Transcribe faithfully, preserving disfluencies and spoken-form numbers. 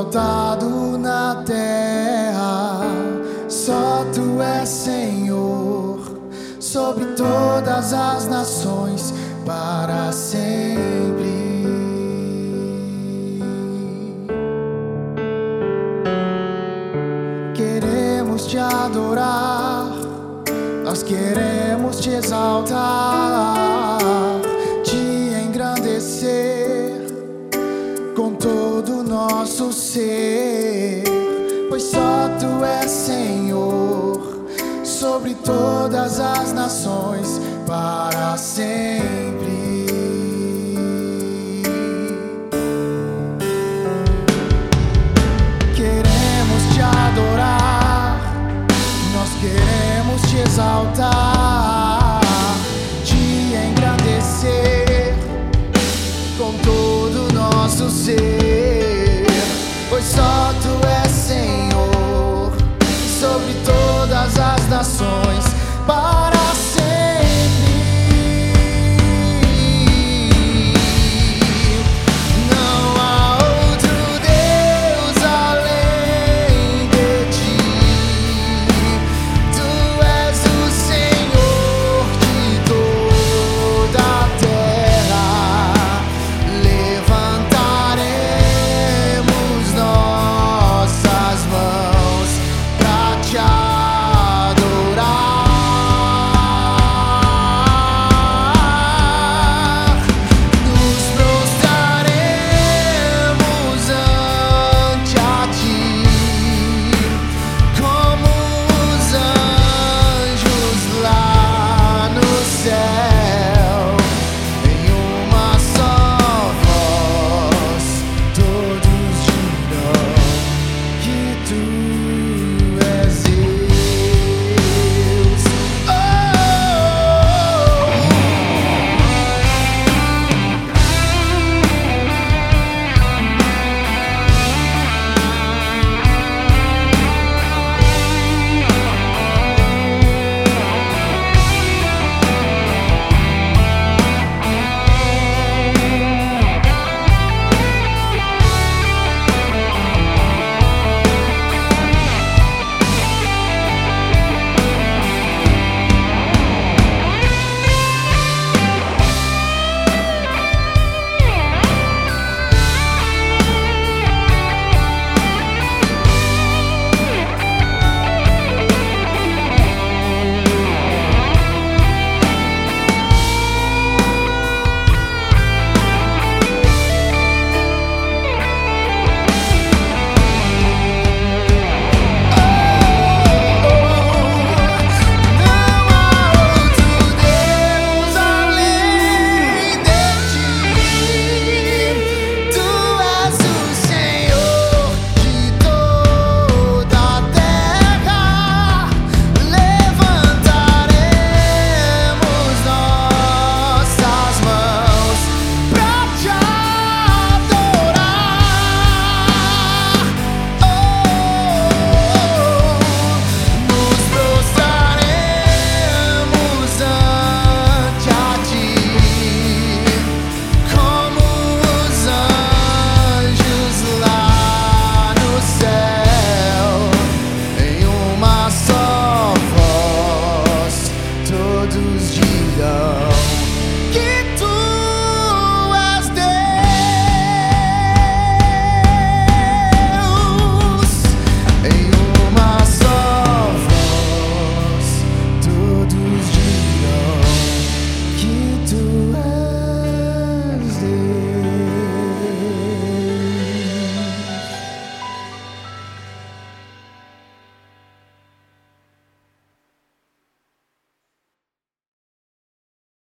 exaltado na terra. Só tu és Senhor sobre todas as nações para sempre. Queremos te adorar, nós queremos te exaltar, te engrandecer com todo o nosso ser, pois só tu és Senhor sobre todas as nações para sempre. Queremos te adorar, nós queremos te exaltar, te engrandecer com todo o nosso ser, pois só tu és Senhor sobre todas as nações